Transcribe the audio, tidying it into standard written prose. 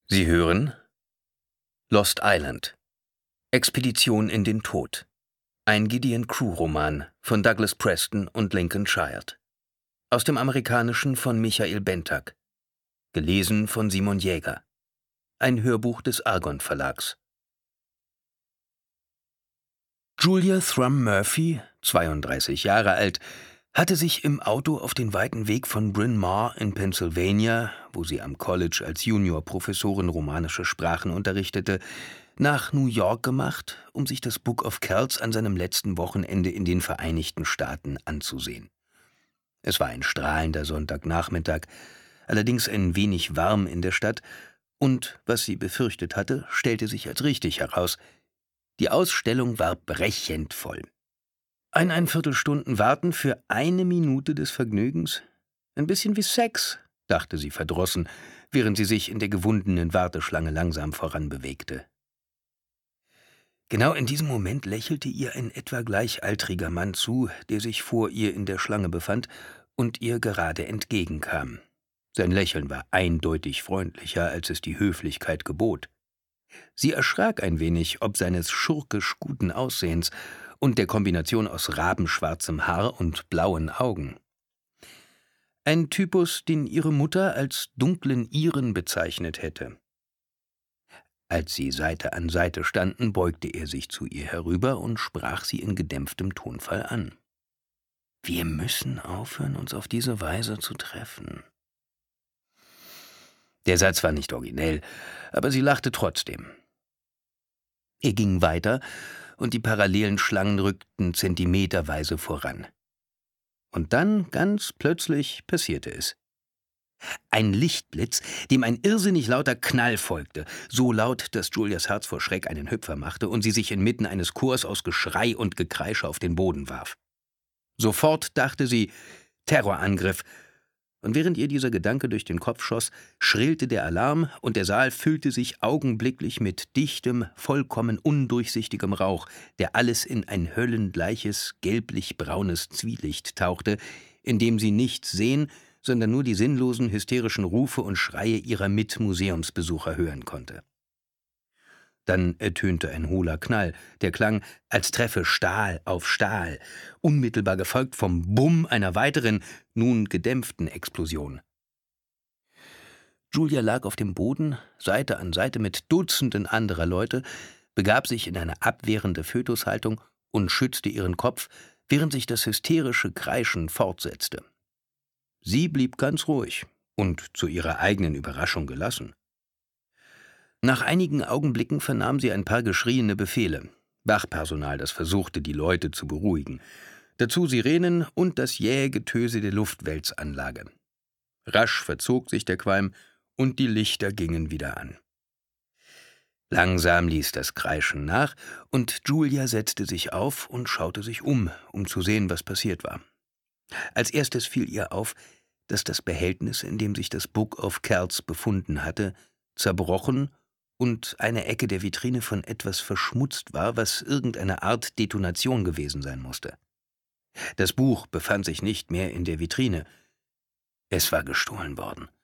Sie hören Lost Island – Expedition in den Tod. Ein Gideon-Crew-Roman von Douglas Preston und Lincoln Child. Aus dem Amerikanischen von Michael Bentag. Gelesen von Simon Jäger. Ein Hörbuch des Argon Verlags. Julia Thrum Murphy, 32 Jahre alt, hatte sich im Auto auf den weiten Weg von Bryn Mawr in Pennsylvania, wo sie am College als Juniorprofessorin romanische Sprachen unterrichtete, nach New York gemacht, um sich das Book of Kells an seinem letzten Wochenende in den Vereinigten Staaten anzusehen. Es war ein strahlender Sonntagnachmittag, allerdings ein wenig warm in der Stadt, und, was sie befürchtet hatte, stellte sich als richtig heraus: Die Ausstellung war brechend voll. Ein Viertelstunden warten für 1 Minute des Vergnügens? Ein bisschen wie Sex, dachte sie verdrossen, während sie sich in der gewundenen Warteschlange langsam voranbewegte. Genau in diesem Moment lächelte ihr ein etwa gleichaltriger Mann zu, der sich vor ihr in der Schlange befand und ihr gerade entgegenkam. Sein Lächeln war eindeutig freundlicher, als es die Höflichkeit gebot. Sie erschrak ein wenig ob seines schurkisch guten Aussehens und der Kombination aus rabenschwarzem Haar und blauen Augen. Ein Typus, den ihre Mutter als dunklen Iren bezeichnet hätte. Als sie Seite an Seite standen, beugte er sich zu ihr herüber und sprach sie in gedämpftem Tonfall an. »Wir müssen aufhören, uns auf diese Weise zu treffen.« Der Satz war nicht originell, aber sie lachte trotzdem. Er ging weiter, und die parallelen Schlangen rückten zentimeterweise voran. Und dann, ganz plötzlich, passierte es. Ein Lichtblitz, dem ein irrsinnig lauter Knall folgte, so laut, dass Julias Herz vor Schreck einen Hüpfer machte und sie sich inmitten eines Chors aus Geschrei und Gekreische auf den Boden warf. Sofort dachte sie: Terrorangriff. Und während ihr dieser Gedanke durch den Kopf schoss, schrillte der Alarm und der Saal füllte sich augenblicklich mit dichtem, vollkommen undurchsichtigem Rauch, der alles in ein höllengleiches, gelblich-braunes Zwielicht tauchte, in dem sie nichts sehen, sondern nur die sinnlosen, hysterischen Rufe und Schreie ihrer Mitmuseumsbesucher hören konnte. Dann ertönte ein hohler Knall, der klang, als treffe Stahl auf Stahl, unmittelbar gefolgt vom Bumm einer weiteren, nun gedämpften Explosion. Julia lag auf dem Boden, Seite an Seite mit Dutzenden anderer Leute, begab sich in eine abwehrende Fötushaltung und schützte ihren Kopf, während sich das hysterische Kreischen fortsetzte. Sie blieb ganz ruhig und zu ihrer eigenen Überraschung gelassen. Nach einigen Augenblicken vernahm sie ein paar geschrieene Befehle. Wachpersonal, das versuchte, die Leute zu beruhigen. Dazu Sirenen und das jähe Getöse der Luftwälzanlage. Rasch verzog sich der Qualm und die Lichter gingen wieder an. Langsam ließ das Kreischen nach und Julia setzte sich auf und schaute sich um zu sehen, was passiert war. Als erstes fiel ihr auf, dass das Behältnis, in dem sich das Book of Kells befunden hatte, zerbrochen und eine Ecke der Vitrine von etwas verschmutzt war, was irgendeine Art Detonation gewesen sein musste. Das Buch befand sich nicht mehr in der Vitrine. Es war gestohlen worden.